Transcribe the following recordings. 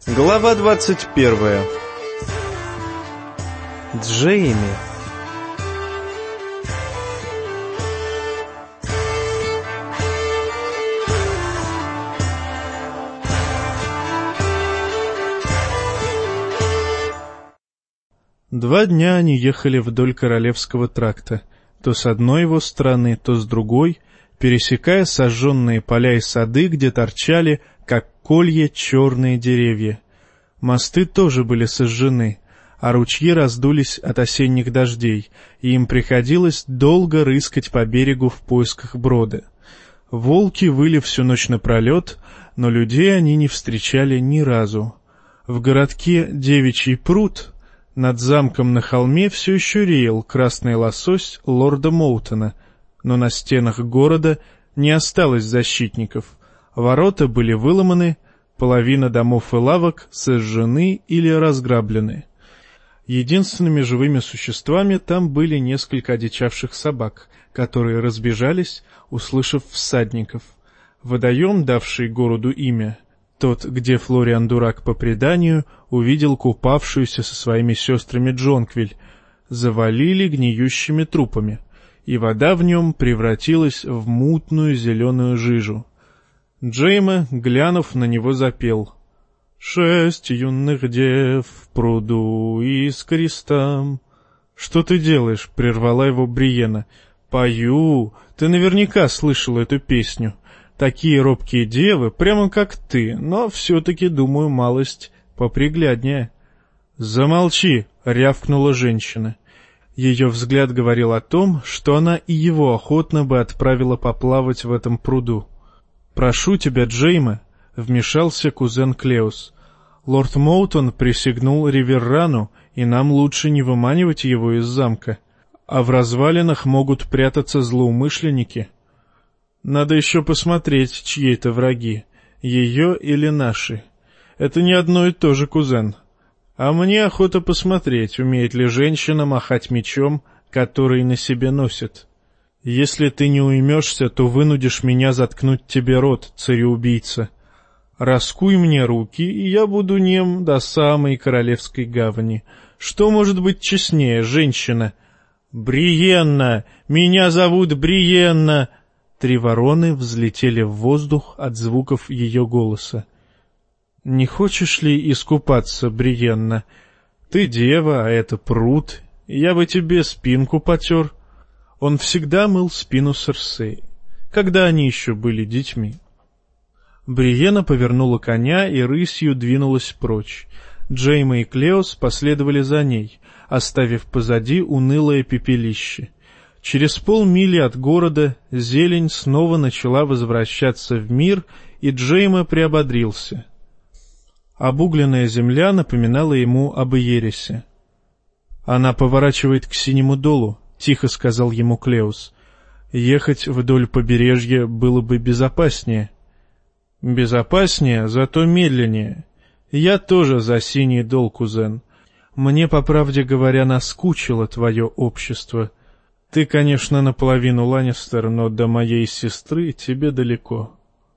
Глава 21. Джейми. Два дня они ехали вдоль Королевского тракта, то с одной его стороны, то с другой, пересекая сожженные поля и сады, где торчали, как колья, черные деревья. Мосты тоже были сожжены, а ручьи раздулись от осенних дождей, и им приходилось долго рыскать по берегу в поисках брода. Волки выли всю ночь напролет, но людей они не встречали ни разу. В городке Девичий пруд над замком на холме все еще реял красный лосось лорда Моутона, но на стенах города не осталось защитников. Ворота были выломаны, половина домов и лавок сожжены или разграблены. Единственными живыми существами там были несколько одичавших собак, которые разбежались, услышав всадников. Водоем, давший городу имя, тот, где Флориан Дурак по преданию увидел купавшуюся со своими сестрами Джонквиль, завалили гниющими трупами, и вода в нем превратилась в мутную зеленую жижу. Джейми, глянув на него, запел: «6 юных дев в пруду искристом». «Что ты делаешь?» — прервала его Бриена. «Пою. Ты наверняка слышал эту песню. Такие робкие девы, прямо как ты, но все-таки, думаю, малость попригляднее». «Замолчи!» — рявкнула женщина. Ее взгляд говорил о том, что она и его охотно бы отправила поплавать в этом пруду. «Прошу тебя, Джейми», — вмешался кузен Клеус. «Лорд Моутон присягнул Риверрану, и нам лучше не выманивать его из замка, а в развалинах могут прятаться злоумышленники. Надо еще посмотреть, чьи это враги, ее или наши. Это не одно и то же, кузен. А мне охота посмотреть, умеет ли женщина махать мечом, который на себе носит. Если ты не уймешься, то вынудишь меня заткнуть тебе рот, цареубийца. Раскуй мне руки, и я буду нем до самой королевской гавани. Что может быть честнее, женщина?» «Бриенна! Меня зовут Бриенна!» 3 вороны взлетели в воздух от звуков ее голоса. «Не хочешь ли искупаться, Бриенна? Ты дева, а это пруд. Я бы тебе спинку потер». Он всегда мыл спину Серсеи, когда они еще были детьми. Бриена повернула коня и рысью двинулась прочь. Джейми и Клеус последовали за ней, оставив позади унылое пепелище. Через полмили от города зелень снова начала возвращаться в мир, и Джейми приободрился. Обугленная земля напоминала ему об Иересе. «Она поворачивает к Синему долу», — тихо сказал ему Клеус. «Ехать вдоль побережья было бы безопаснее». «Безопаснее, зато медленнее. Я тоже за Синий дол, кузен. Мне, по правде говоря, наскучило твое общество. Ты, конечно, наполовину Ланнистер, но до моей сестры тебе далеко».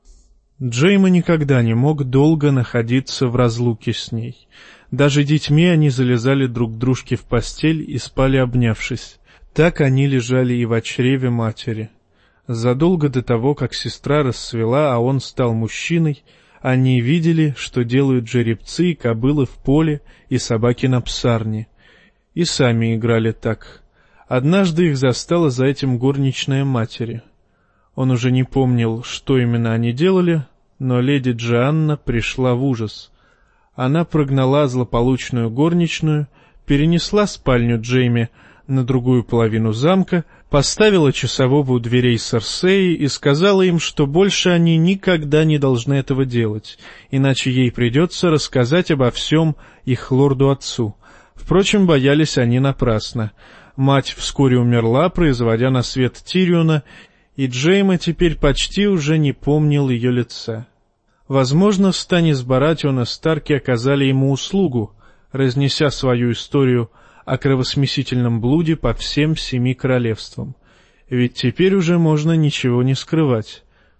Джейми никогда не мог долго находиться в разлуке с ней. Даже детьми они залезали друг к дружке в постель и спали обнявшись. Так они лежали и в чреве матери. Задолго до того, как сестра расцвела, а он стал мужчиной, они видели, что делают жеребцы и кобылы в поле и собаки на псарне. И сами играли так. Однажды их застала за этим горничная матери. Он уже не помнил, что именно они делали, но леди Джоанна пришла в ужас. Она прогнала злополучную горничную, перенесла спальню Джейми на другую половину замка, поставила часового у дверей Серсеи и сказала им, что больше они никогда не должны этого делать, иначе ей придется рассказать обо всем их лорду-отцу. Впрочем, боялись они напрасно. Мать вскоре умерла, производя на свет Тириона, и Джейми теперь почти уже не помнил ее лица. Возможно, Станис Баратион и Старки оказали ему услугу, разнеся свою историю о кровосмесительном блуде по всем 7 королевствам. Ведь теперь уже можно ничего не скрывать.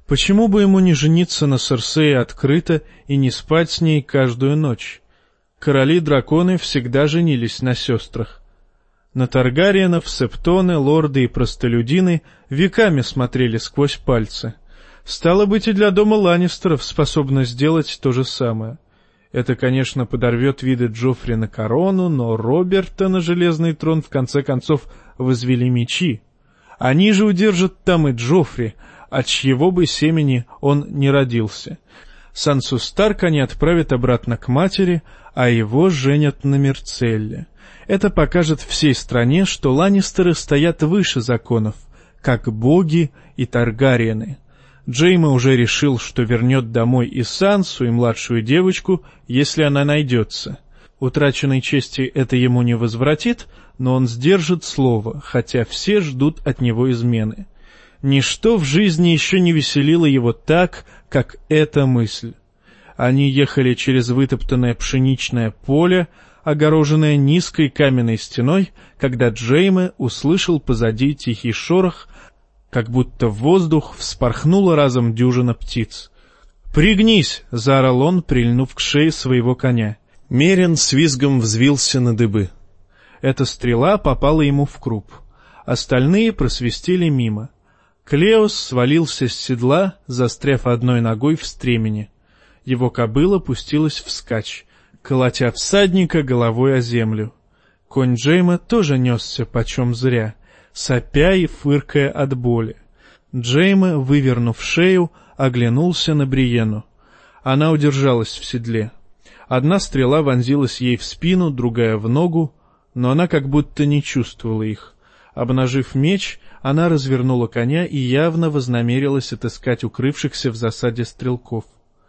Почему бы ему не жениться на Серсее открыто и не спать с ней каждую ночь? Короли-драконы всегда женились на сестрах. На Таргариенов, септоны, лорды и простолюдины веками смотрели сквозь пальцы. Стало быть, и для дома Ланнистеров способно сделать то же самое. Это, конечно, подорвет виды Джоффри на корону, но Роберта на железный трон в конце концов возвели мечи. Они же удержат там и Джоффри, от чьего бы семени он не родился. Сансу Старк они отправят обратно к матери, а его женят на Мирцелле. Это покажет всей стране, что Ланнистеры стоят выше законов, как боги и Таргариены. Джейме уже решил, что вернет домой и Сансу, и младшую девочку, если она найдется. Утраченной чести это ему не возвратит, но он сдержит слово, хотя все ждут от него измены. Ничто в жизни еще не веселило его так, как эта мысль. Они ехали через вытоптанное пшеничное поле, огороженное низкой каменной стеной, когда Джейме услышал позади тихий шорох, как будто в воздух вспорхнула разом дюжина птиц. «Пригнись!» — заорал он, прильнув к шее своего коня. Мерин с визгом взвился на дыбы. Эта стрела попала ему в круп. Остальные просвистели мимо. Клеос свалился с седла, застряв одной ногой в стремени. Его кобыла пустилась вскачь, колотя всадника головой о землю. Конь Джейма тоже несся почем зря, сопя и фыркая от боли. Джейма, вывернув шею, оглянулся на Бриенну. Она удержалась в седле. Одна стрела вонзилась ей в спину, другая в ногу, но она как будто не чувствовала их. Обнажив меч, она развернула коня и явно вознамерилась отыскать укрывшихся в засаде стрелков.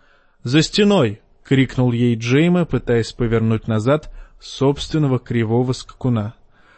«За стеной!» — крикнул ей Джейме, пытаясь повернуть назад собственного кривого скакуна.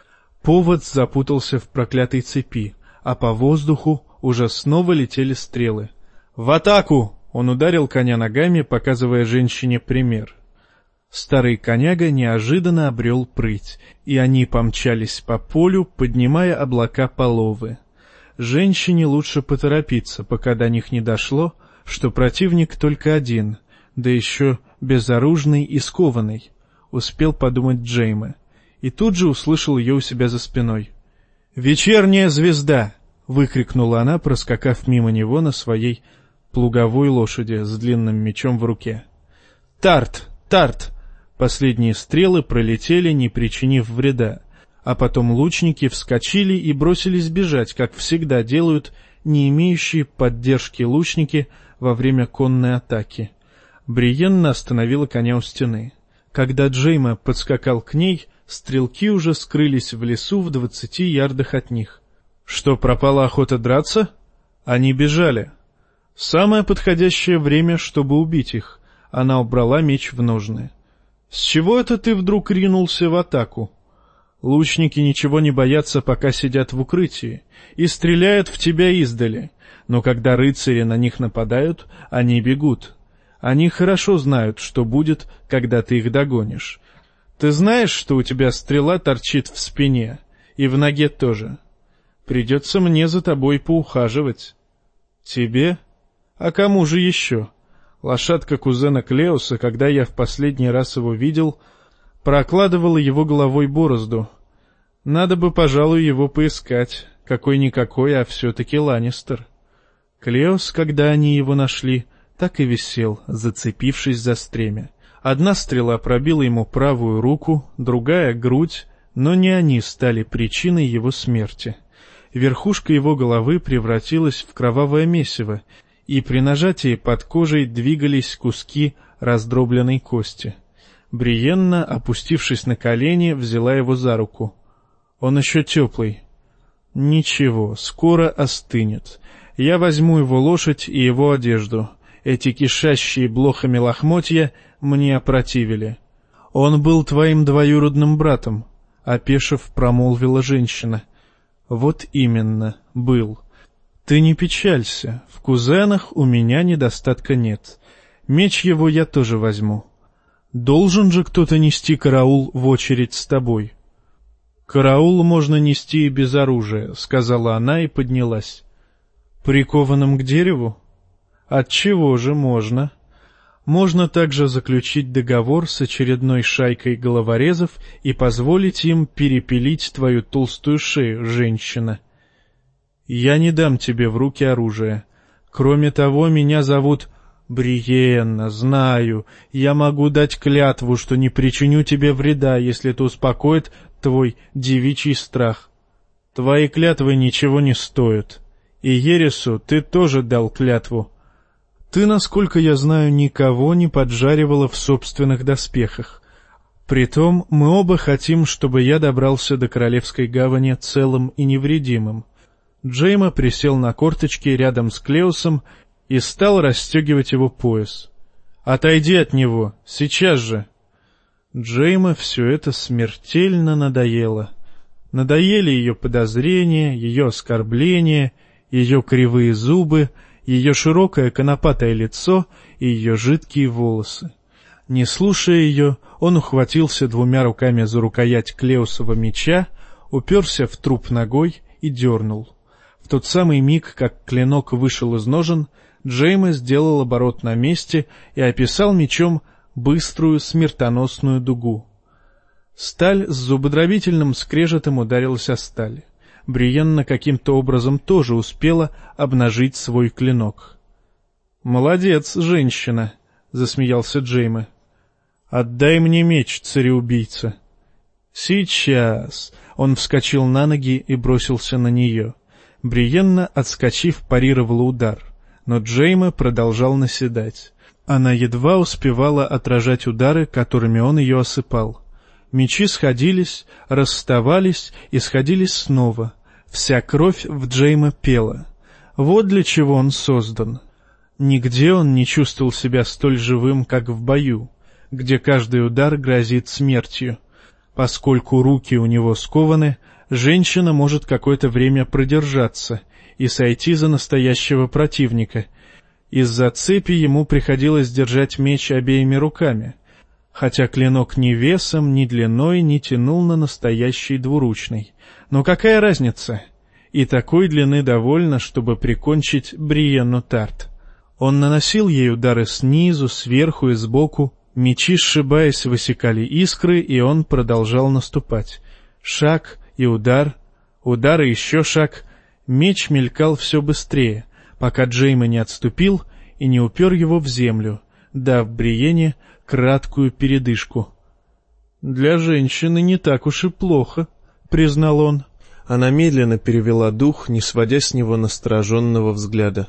Повод запутался в проклятой цепи, а по воздуху уже снова летели стрелы. «В атаку!» — он ударил коня ногами, показывая женщине пример. Старый коняга неожиданно обрел прыть, и они помчались по полю, поднимая облака половы. Женщине лучше поторопиться, пока до них не дошло, что противник только один, да еще безоружный и скованный, успел подумать Джейме, и тут же услышал ее у себя за спиной. «Вечерняя звезда!» — выкрикнула она, проскакав мимо него на своей плуговой лошади с длинным мечом в руке. «Тарт! Тарт!» Последние стрелы пролетели, не причинив вреда, а потом лучники вскочили и бросились бежать, как всегда делают не имеющие поддержки лучники во время конной атаки. Бриенна остановила коня у стены. Когда Джейме подскакал к ней, стрелки уже скрылись в лесу в 20 ярдах от них. Что, пропала охота драться? Они бежали. Самое подходящее время, чтобы убить их. Она убрала меч в ножны. «С чего это ты вдруг ринулся в атаку?» Лучники ничего не боятся, пока сидят в укрытии, и стреляют в тебя издали, но когда рыцари на них нападают, они бегут. Они хорошо знают, что будет, когда ты их догонишь. Ты знаешь, что у тебя стрела торчит в спине, и в ноге тоже. Придется мне за тобой поухаживать. Тебе? А кому же еще? Лошадка кузена Клеоса, когда я в последний раз его видел, прокладывала его головой борозду. Надо бы, пожалуй, его поискать. Какой-никакой, а все-таки Ланнистер. Клеос, когда они его нашли, так и висел, зацепившись за стремя. Одна стрела пробила ему правую руку, другая — грудь, но не они стали причиной его смерти. Верхушка его головы превратилась в кровавое месиво, и при нажатии под кожей двигались куски раздробленной кости. Бриенна, опустившись на колени, взяла его за руку. Он еще теплый. Ничего, скоро остынет. Я возьму его лошадь и его одежду. Эти кишащие блохами лохмотья мне опротивили. Он был твоим двоюродным братом, — опешив, промолвила женщина. Вот именно, был. Ты не печалься, в кузенах у меня недостатка нет. Меч его я тоже возьму. Должен же кто-то нести караул в очередь с тобой. Караул можно нести и без оружия, — сказала она и поднялась. Прикованным к дереву? Отчего же можно? Можно также заключить договор с очередной шайкой головорезов и позволить им перепилить твою толстую шею, женщина. Я не дам тебе в руки оружие. Кроме того, меня зовут Бриенна, знаю. Я могу дать клятву, что не причиню тебе вреда, если это успокоит твой девичий страх. Твои клятвы ничего не стоят. И Ересу ты тоже дал клятву. Ты, насколько я знаю, никого не поджаривала в собственных доспехах. Притом мы оба хотим, чтобы я добрался до Королевской гавани целым и невредимым. Джейма присел на корточки рядом с Клеусом и стал расстегивать его пояс. «Отойди от него, сейчас же!» Джейма все это смертельно надоело. Надоели ее подозрения, ее оскорбления, ее кривые зубы, ее широкое конопатое лицо и ее жидкие волосы. Не слушая ее, он ухватился двумя руками за рукоять Клеусова меча, уперся в труп ногой и дернул. В тот самый миг, как клинок вышел из ножен, Джейма сделал оборот на месте и описал мечом быструю смертоносную дугу. Сталь с зубодробительным скрежетом ударилась о сталь. Бриенна каким-то образом тоже успела обнажить свой клинок. «Молодец, женщина!» — засмеялся Джейма. «Отдай мне меч, цареубийца!» «Сейчас!» — он вскочил на ноги и бросился на нее. Бриенна, отскочив, парировала удар, но Джейма продолжал наседать. Она едва успевала отражать удары, которыми он ее осыпал. Мечи сходились, расставались и сходились снова. Вся кровь в Джейма пела. Вот для чего он создан. Нигде он не чувствовал себя столь живым, как в бою, где каждый удар грозит смертью. Поскольку руки у него скованы, женщина может какое-то время продержаться и сойти за настоящего противника. Из-за цепи ему приходилось держать меч обеими руками, хотя клинок ни весом, ни длиной не тянул на настоящий двуручный. Но какая разница? И такой длины довольно, чтобы прикончить Бриенну Тарт. Он наносил ей удары снизу, сверху и сбоку. Мечи, сшибаясь, высекали искры, и он продолжал наступать. Шаг и удар, удар и еще шаг. Меч мелькал все быстрее, пока Джейма не отступил и не упер его в землю, дав Бриенне краткую передышку. «Для женщины не так уж и плохо», — признал он. Она медленно перевела дух, не сводя с него настороженного взгляда.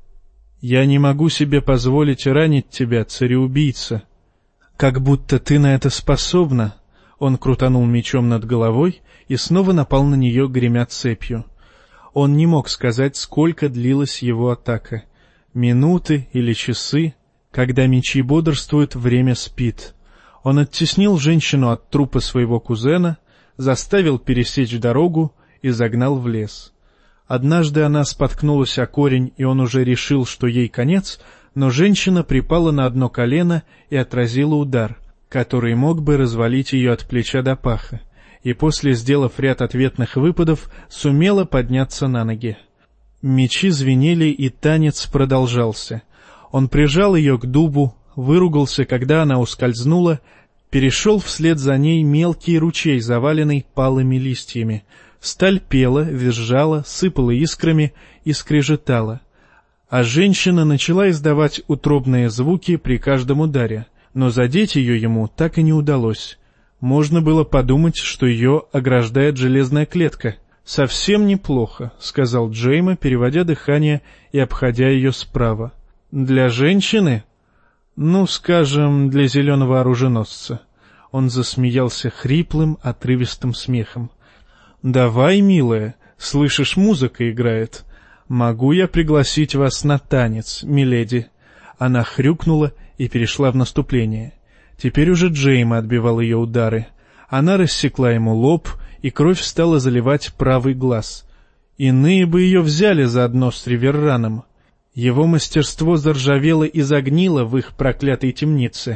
«Я не могу себе позволить ранить тебя, цареубийца. Как будто ты на это способна». Он крутанул мечом над головой и снова напал на нее, гремя цепью. Он не мог сказать, сколько длилась его атака. Минуты или часы. Когда мечи бодрствуют, время спит. Он оттеснил женщину от трупа своего кузена, заставил пересечь дорогу и загнал в лес. Однажды она споткнулась о корень, и он уже решил, что ей конец, но женщина припала на одно колено и отразила удар, который мог бы развалить ее от плеча до паха, и после, сделав ряд ответных выпадов, сумела подняться на ноги. Мечи звенели, и танец продолжался. Он прижал ее к дубу, выругался, когда она ускользнула, перешел вслед за ней мелкий ручей, заваленный палыми листьями. Сталь пела, визжала, сыпала искрами и скрежетала. А женщина начала издавать утробные звуки при каждом ударе, но задеть ее ему так и не удалось. Можно было подумать, что ее ограждает железная клетка. «Совсем неплохо», — сказал Джейма, переводя дыхание и обходя ее справа. «Для женщины? Ну, скажем, для зеленого оруженосца». Он засмеялся хриплым, отрывистым смехом. «Давай, милая, слышишь, музыка играет. Могу я пригласить вас на танец, миледи?» Она хрюкнула и перешла в наступление. Теперь уже Джейма отбивал ее удары. Она рассекла ему лоб, и кровь стала заливать правый глаз. Иные бы ее взяли заодно с Риверраном. Его мастерство заржавело и загнило в их проклятой темнице.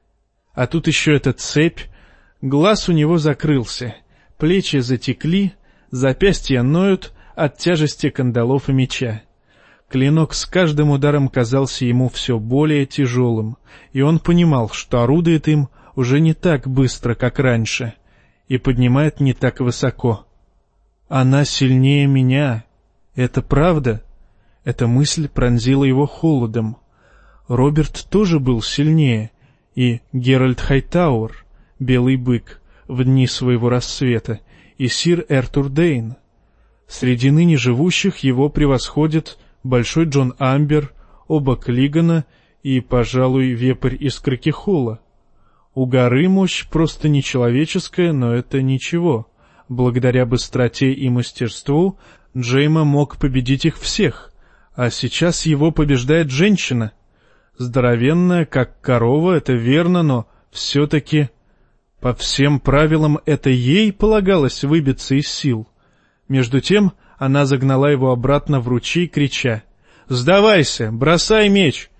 А тут еще эта цепь. Глаз у него закрылся, плечи затекли, запястья ноют от тяжести кандалов и меча. Клинок с каждым ударом казался ему все более тяжелым, и он понимал, что орудует им уже не так быстро, как раньше, и поднимает не так высоко. «Она сильнее меня. Это правда?» Эта мысль пронзила его холодом. Роберт тоже был сильнее, и Геральт Хайтауэр, Белый бык, в дни своего рассвета, и сир Эртур Дейн. Среди ныне живущих его превосходят Большой Джон Амбер, оба Клигана и, пожалуй, Вепрь из Кракехола. У горы мощь просто нечеловеческая, но это ничего. Благодаря быстроте и мастерству Джейма мог победить их всех, а сейчас его побеждает женщина. Здоровенная, как корова, это верно, но все-таки по всем правилам это ей полагалось выбиться из сил. Между тем она загнала его обратно в ручей, крича: «Сдавайся! Бросай меч!»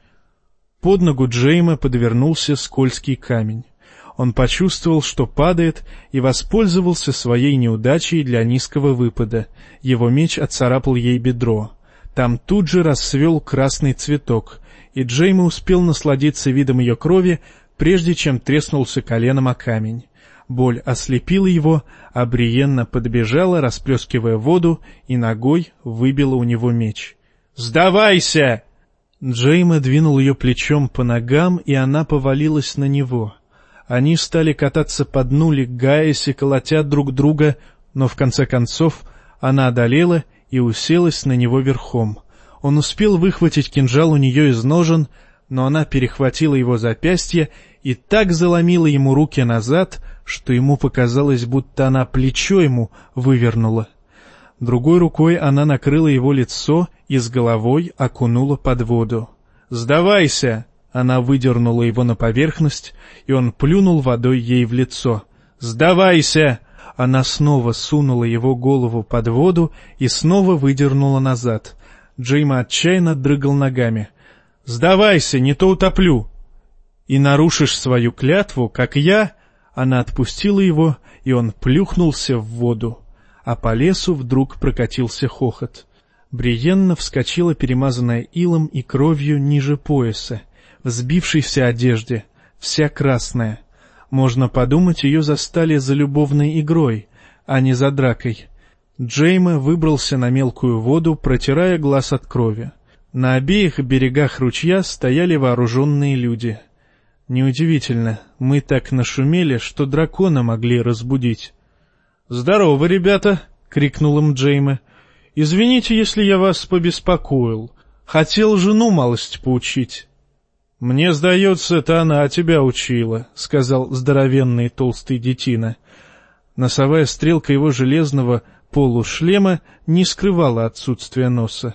Под ногу Джейма подвернулся скользкий камень. Он почувствовал, что падает, и воспользовался своей неудачей для низкого выпада. Его меч отцарапал ей бедро. Там тут же расцвел красный цветок, и Джейма успел насладиться видом ее крови, прежде чем треснулся коленом о камень. Боль ослепила его, а Бриенна подбежала, расплескивая воду, и ногой выбила у него меч. «Сдавайся!» Джейма двинул ее плечом по ногам, и она повалилась на него. Они стали кататься по дну, легаясь и колотя друг друга, но в конце концов она одолела и уселась на него верхом. Он успел выхватить кинжал у нее из ножен, но она перехватила его запястье и так заломила ему руки назад, что ему показалось, будто она плечо ему вывернула. Другой рукой она накрыла его лицо и с головой окунула под воду. «Сдавайся!» Она выдернула его на поверхность, и он плюнул водой ей в лицо. «Сдавайся!» Она снова сунула его голову под воду и снова выдернула назад. Джейма отчаянно дрыгал ногами. «Сдавайся, не то утоплю!» «И нарушишь свою клятву, как я...» Она отпустила его, и он плюхнулся в воду. А по лесу вдруг прокатился хохот. Бриенна вскочила, перемазанная илом и кровью ниже пояса, в сбившейся одежде, вся красная. Можно подумать, ее застали за любовной игрой, а не за дракой. Джейма выбрался на мелкую воду, протирая глаз от крови. На обеих берегах ручья стояли вооруженные люди. Неудивительно, мы так нашумели, что дракона могли разбудить. «Здорово, ребята!» — крикнул им Джейма. «Извините, если я вас побеспокоил. Хотел жену малость поучить». «Мне сдается, это она тебя учила», — сказал здоровенный толстый детина. Носовая стрелка его железного полушлема не скрывала отсутствия носа.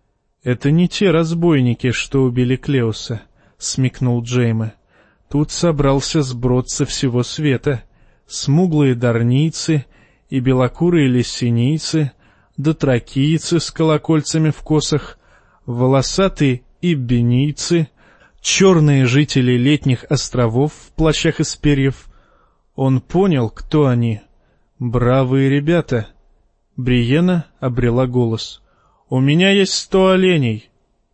«Это не те разбойники, что убили Клеуса», — смекнул Джейма. «Тут собрался сброд со всего света. Смуглые дарнийцы и белокурые лессинийцы, дотракийцы с колокольцами в косах, волосатые иббенийцы, черные жители летних островов в плащах из перьев. Он понял, кто они. Бравые ребята». Бриенна обрела голос. «У меня есть 100 оленей».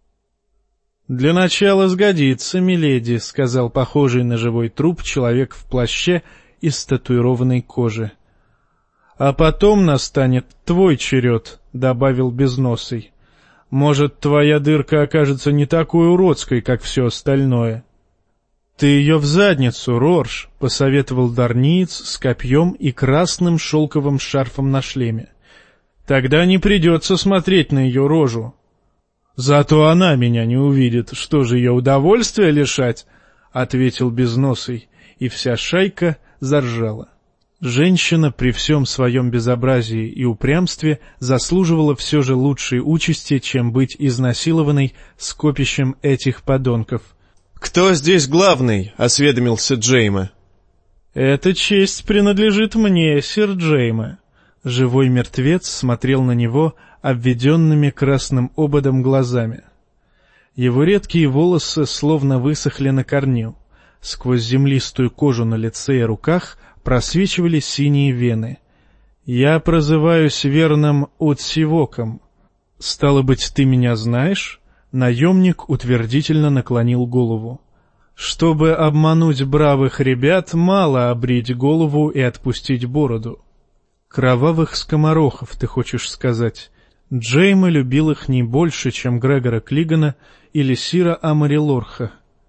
«Для начала сгодится, миледи», — сказал похожий на живой труп человек в плаще из татуированной кожи. «А потом настанет твой черед», — добавил Безносый. «Может, твоя дырка окажется не такой уродской, как все остальное». «Ты ее в задницу, Рорж», — посоветовал дарниец с копьем и красным шелковым шарфом на шлеме. «Тогда не придется смотреть на ее рожу». «Зато она меня не увидит, что же ее удовольствия лишать?» — ответил Безносый, и вся шайка заржала. Женщина при всем своем безобразии и упрямстве заслуживала все же лучшей участи, чем быть изнасилованной скопищем этих подонков. «Кто здесь главный?» — осведомился Джейма. «Эта честь принадлежит мне, сир Джейма». Живой мертвец смотрел на него обведенными красным ободом глазами. Его редкие волосы словно высохли на корню. Сквозь землистую кожу на лице и руках просвечивали синие вены. «Я прозываюсь верным Утсивоком». «Стало быть, ты меня знаешь?» Наемник утвердительно наклонил голову. «Чтобы обмануть бравых ребят, мало обрить голову и отпустить бороду». «Кровавых скоморохов, ты хочешь сказать?» Джейма любил их не больше, чем Грегора Клигана или Сира Амари Лорха.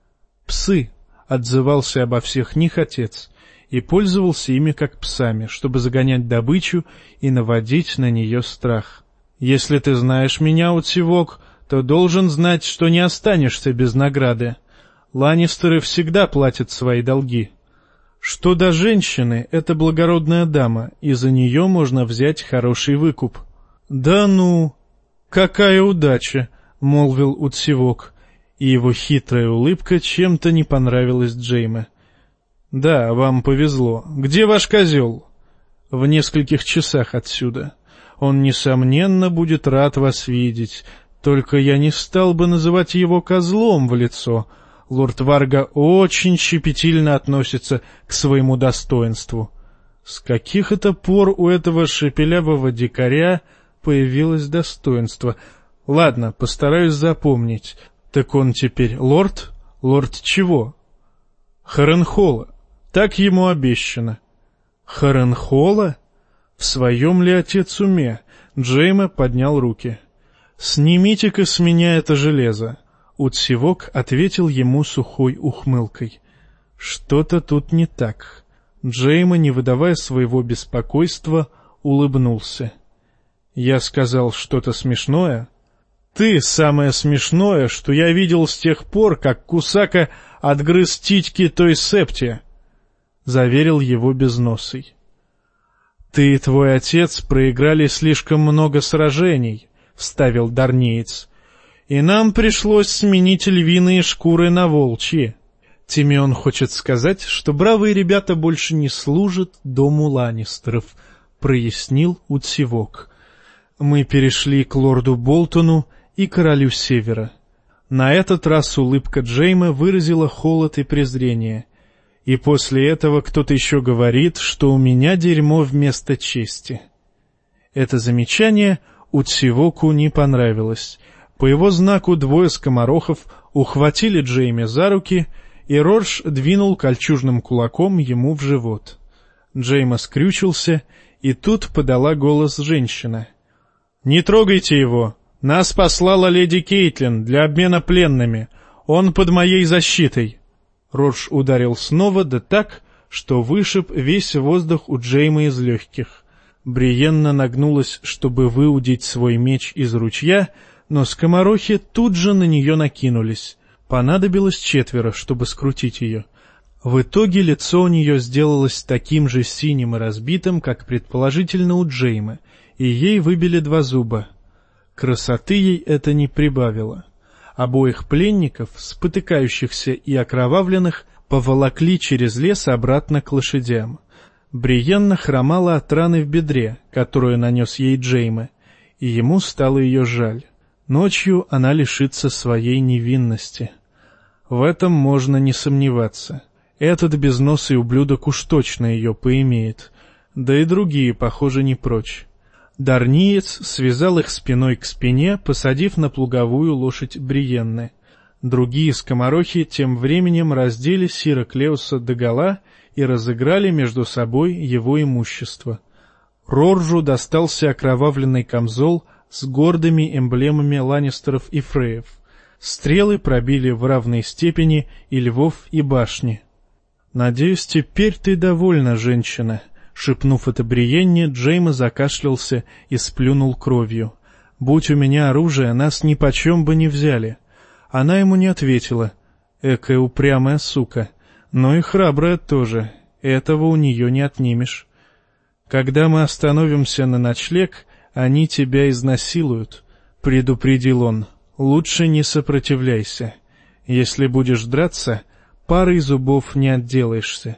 «Псы», — отзывался обо всех них отец, и пользовался ими как псами, чтобы загонять добычу и наводить на нее страх. «Если ты знаешь меня, Утсивок, то должен знать, что не останешься без награды. Ланнистеры всегда платят свои долги. Что до женщины, это благородная дама, и за нее можно взять хороший выкуп». «Да ну! Какая удача!» — молвил Утсивок, и его хитрая улыбка чем-то не понравилась Джейме. «Да, вам повезло. Где ваш козел?» «В нескольких часах отсюда. Он, несомненно, будет рад вас видеть, только я не стал бы называть его козлом в лицо. Лорд Варга очень щепетильно относится к своему достоинству. С каких это пор у этого шепелявого дикаря появилось достоинство? Ладно, постараюсь запомнить. Так он теперь лорд? Лорд чего?» «Харенхола. Так ему обещано». «Харенхола? В своем ли отец уме?» Джейме поднял руки. «Снимите-ка с меня это железо». Утсивок ответил ему сухой ухмылкой. «Что-то тут не так». Джейме, не выдавая своего беспокойства, улыбнулся. «Я сказал что-то смешное?» «Ты самое смешное, что я видел с тех пор, как Кусака отгрыз титьки той септе», — заверил его Безносый. «Ты и твой отец проиграли слишком много сражений», — вставил Дарниец, «и нам пришлось сменить львиные шкуры на волчьи». Тимеон хочет сказать, что бравые ребята больше не служат дому Ланнистеров, — прояснил Утсивок. Мы перешли к лорду Болтону и королю Севера. На этот раз улыбка Джейма выразила холод и презрение. И после этого кто-то еще говорит, что у меня дерьмо вместо чести. Это замечание Утсивоку не понравилось. По его знаку двое скоморохов ухватили Джейме за руки, и Рорж двинул кольчужным кулаком ему в живот. Джейма скрючился, и тут подала голос женщина. «Не трогайте его! Нас послала леди Кейтлин для обмена пленными. Он под моей защитой!» Рорж ударил снова, да так, что вышиб весь воздух у Джейма из легких. Бриенна нагнулась, чтобы выудить свой меч из ручья, но скоморохи тут же на нее накинулись. Понадобилось 4, чтобы скрутить ее. В итоге лицо у нее сделалось таким же синим и разбитым, как предположительно у Джейма, и ей выбили 2 зуба. Красоты ей это не прибавило. Обоих пленников, спотыкающихся и окровавленных, поволокли через лес обратно к лошадям. Бриенна хромала от раны в бедре, которую нанес ей Джейме, и ему стало ее жаль. Ночью она лишится своей невинности. В этом можно не сомневаться. Этот безносый ублюдок уж точно ее поимеет. Да и другие, похоже, не прочь. Дарниец связал их спиной к спине, посадив на плуговую лошадь Бриенны. Другие скоморохи тем временем раздели Сира Клеуса догола и разыграли между собой его имущество. Роржу достался окровавленный камзол с гордыми эмблемами Ланнистеров и Фреев. Стрелы пробили в равной степени и львов, и башни. «Надеюсь, теперь ты довольна, женщина». Шепнув это Бриенне, Джейма закашлялся и сплюнул кровью. «Будь у меня оружие, нас нипочем бы не взяли». Она ему не ответила. Экая упрямая сука. Но и храбрая тоже. Этого у нее не отнимешь. «Когда мы остановимся на ночлег, они тебя изнасилуют», — предупредил он. «Лучше не сопротивляйся. Если будешь драться, парой зубов не отделаешься».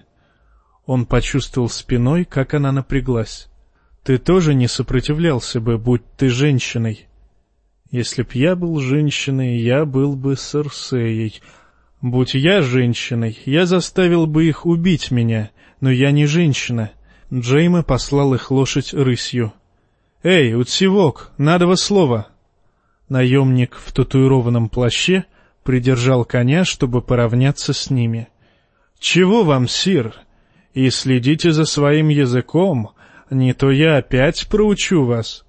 Он почувствовал спиной, как она напряглась. «Ты тоже не сопротивлялся бы, будь ты женщиной». «Если б я был женщиной, я был бы Серсеей. Будь я женщиной, я заставил бы их убить меня, но я не женщина». Джейма послал их лошадь рысью. «Эй, Утсивок, надо во слово!» Наемник в татуированном плаще придержал коня, чтобы поравняться с ними. «Чего вам, сир? И следите за своим языком, не то я опять проучу вас».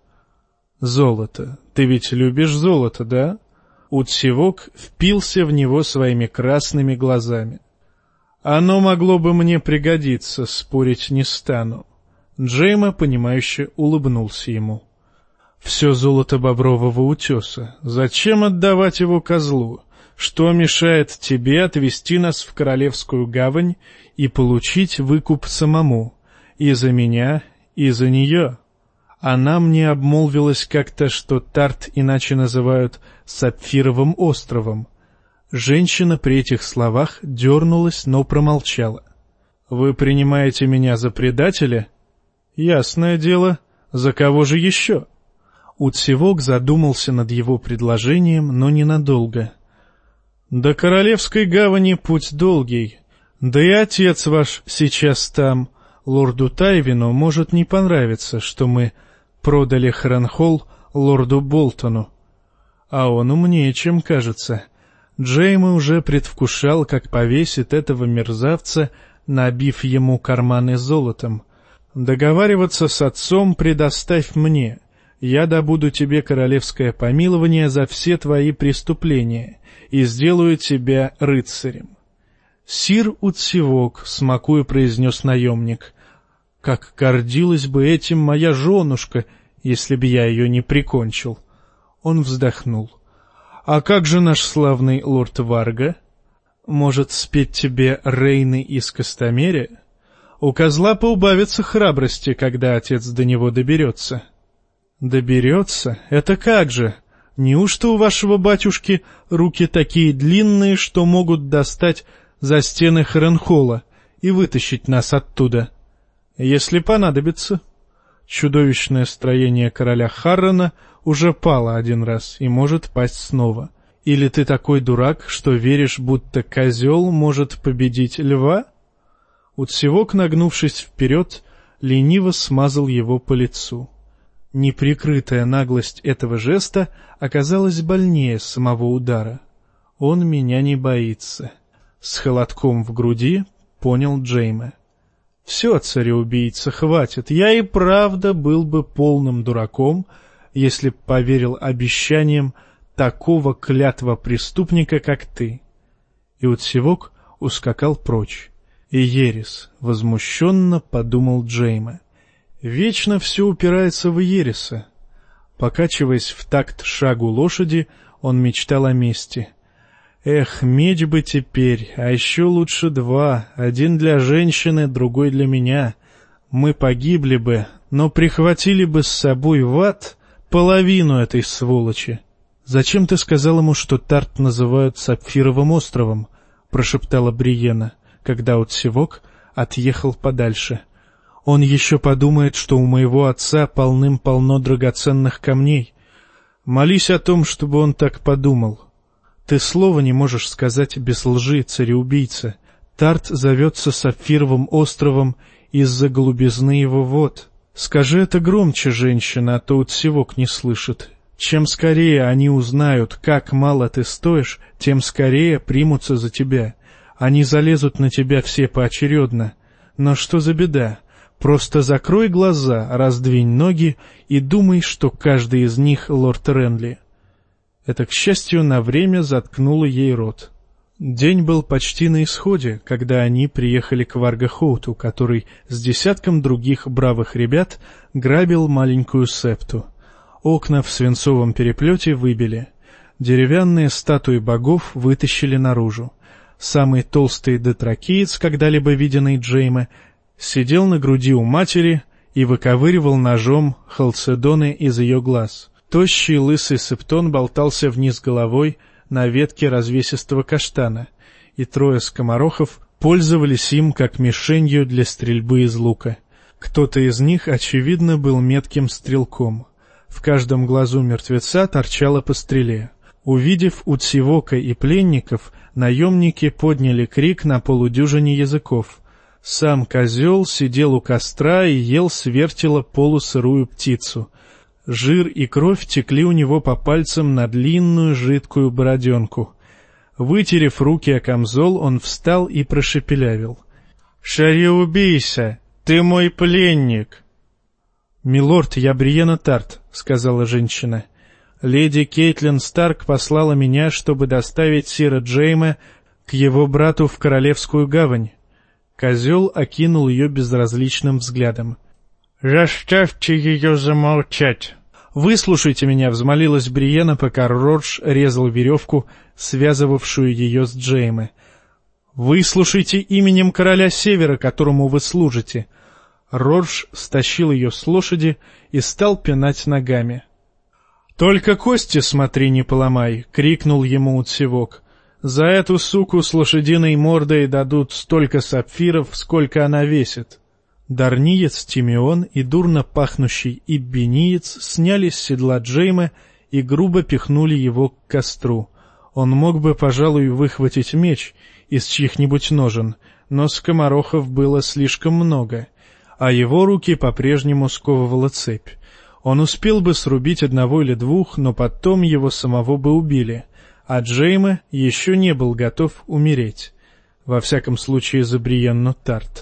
«Золото. Ты ведь любишь золото, да?» Утсивок впился в него своими красными глазами. «Оно могло бы мне пригодиться, спорить не стану». Джейма, понимающе улыбнулся ему. «Все золото Бобрового утеса. Зачем отдавать его козлу? Что мешает тебе отвезти нас в Королевскую гавань и получить выкуп самому? И за меня, и за нее». Она мне обмолвилась как-то, что Тарт иначе называют Сапфировым островом. Женщина при этих словах дернулась, но промолчала. «Вы принимаете меня за предателя?» «Ясное дело. За кого же еще?» Утсивок задумался над его предложением, но ненадолго. «До Королевской гавани путь долгий. Да и отец ваш сейчас там. Лорду Тайвину может не понравиться, что мы продали Хранхолл лорду Болтону. А он умнее, чем кажется». Джейма уже предвкушал, как повесит этого мерзавца, набив ему карманы золотом. «Договариваться с отцом предоставь мне. Я добуду тебе королевское помилование за все твои преступления и сделаю тебя рыцарем». «Сир Утсивок», — смакуя произнес наемник, — «как гордилась бы этим моя женушка, если б я ее не прикончил». Он вздохнул. «А как же наш славный лорд Варга? Может, спеть тебе Рейны из Костомеря? У козла поубавится храбрости, когда отец до него доберется». «Доберется? Это как же? Неужто у вашего батюшки руки такие длинные, что могут достать за стены Хранхолла и вытащить нас оттуда?» «Если понадобится». Чудовищное строение короля Харрона уже пало один раз и может пасть снова. Или ты такой дурак, что веришь, будто козел может победить льва? Утсивок, нагнувшись вперед, лениво смазал его по лицу. Неприкрытая наглость этого жеста оказалась больнее самого удара. «Он меня не боится», — с холодком в груди понял Джейме. «Все, цареубийца, хватит. Я и правда был бы полным дураком, если б поверил обещаниям такого клятва преступника, как ты». И Утсивок ускакал прочь. И ересь, возмущенно подумал Джейме. Вечно все упирается в ереса. Покачиваясь в такт шагу лошади, он мечтал о мести. «Эх, меч бы теперь, а еще лучше два, один для женщины, другой для меня. Мы погибли бы, но прихватили бы с собой в ад половину этой сволочи». «Зачем ты сказал ему, что Тарт называют Сапфировым островом?» — прошептала Бриена, когда Утсивок отъехал подальше. «Он еще подумает, что у моего отца полным-полно драгоценных камней. Молись о том, чтобы он так подумал. Ты слова не можешь сказать без лжи, цареубийца. Тарт зовется Сапфировым островом из-за голубизны его вод. Скажи это громче, женщина, а то Утсивок не слышит. Чем скорее они узнают, как мало ты стоишь, тем скорее примутся за тебя. Они залезут на тебя все поочередно. Но что за беда? Просто закрой глаза, раздвинь ноги и думай, что каждый из них лорд Ренли». Это, к счастью, на время заткнуло ей рот. День был почти на исходе, когда они приехали к Варгахоуту, который с десятком других бравых ребят грабил маленькую септу. Окна в свинцовом переплете выбили. Деревянные статуи богов вытащили наружу. Самый толстый дотракиец, когда-либо виденный Джейме, сидел на груди у матери и выковыривал ножом халцедоны из ее глаз. Тощий лысый септон болтался вниз головой на ветке развесистого каштана, и трое скоморохов пользовались им как мишенью для стрельбы из лука. Кто-то из них, очевидно, был метким стрелком. В каждом глазу мертвеца торчало по стреле. Увидев Утсивока и пленников, наемники подняли крик на полудюжине языков. Сам козел сидел у костра и ел с вертела полусырую птицу. Жир и кровь текли у него по пальцам на длинную жидкую бороденку. Вытерев руки о камзол, он встал и прошепелявил. «Шари-убийца, ты мой пленник!» «Милорд, я Бриена Тарт», — сказала женщина. «Леди Кейтлин Старк послала меня, чтобы доставить сира Джейма к его брату в Королевскую гавань». Козел окинул ее безразличным взглядом. «Заставьте ее замолчать!» «Выслушайте меня», — взмолилась Бриена, пока Рордж резал веревку, связывавшую ее с Джейме. «Выслушайте именем короля Севера, которому вы служите». Рордж стащил ее с лошади и стал пинать ногами. «Только кости смотри, не поломай!» — крикнул ему Утсевок. «За эту суку с лошадиной мордой дадут столько сапфиров, сколько она весит». Дарниец Тимеон и дурно пахнущий иббениец сняли с седла Джейма и грубо пихнули его к костру. Он мог бы, пожалуй, выхватить меч из чьих-нибудь ножен, но скоморохов было слишком много, а его руки по-прежнему сковывала цепь. Он успел бы срубить одного или двух, но потом его самого бы убили, а Джейма еще не был готов умереть. Во всяком случае, за Бриенну Тарт.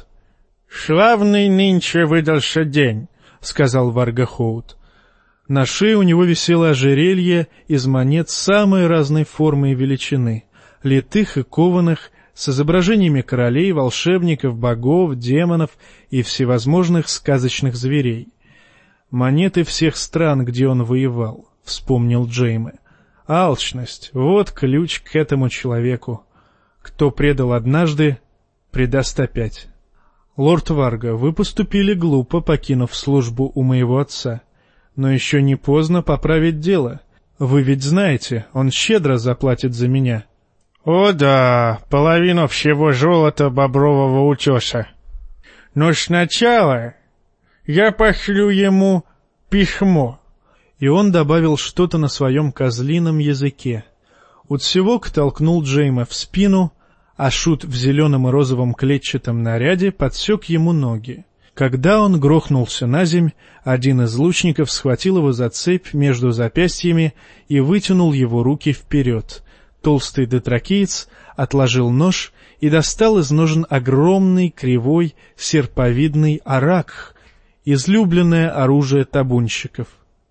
«Славный нынче выдался день», — сказал Варгахоут. На шее у него висело ожерелье из монет самой разной формы и величины, литых и кованых, с изображениями королей, волшебников, богов, демонов и всевозможных сказочных зверей. «Монеты всех стран, где он воевал», — вспомнил Джейме. «Алчность — вот ключ к этому человеку. Кто предал однажды, предаст опять». «Лорд Варга, вы поступили глупо, покинув службу у моего отца. Но еще не поздно поправить дело. Вы ведь знаете, он щедро заплатит за меня». «О да, половину всего золота Бобрового утеса. Но сначала я пошлю ему письмо». И он добавил что-то на своем козлином языке. Утсевок толкнул Джейма в спину, а Шут в зеленом и розовом клетчатом наряде подсек ему ноги. Когда он грохнулся на земь, один из лучников схватил его за цепь между запястьями и вытянул его руки вперед. Толстый дотракиец отложил нож и достал из ножен огромный, кривой, серповидный аракх, излюбленное оружие табунщиков.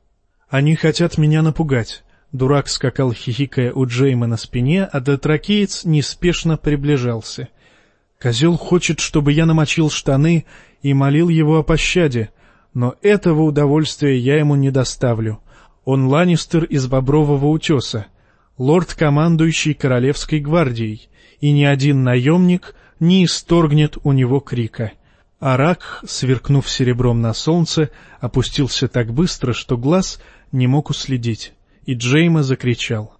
«Они хотят меня напугать». Дурак скакал, хихикая, у Джейма на спине, а дотракеец неспешно приближался. «Козел хочет, чтобы я намочил штаны и молил его о пощаде, но этого удовольствия я ему не доставлю. Он Ланнистер из Бобрового утеса, лорд-командующий Королевской гвардией, и ни один наемник не исторгнет у него крика». Аракх, сверкнув серебром на солнце, опустился так быстро, что глаз не мог уследить. И Джейма закричал.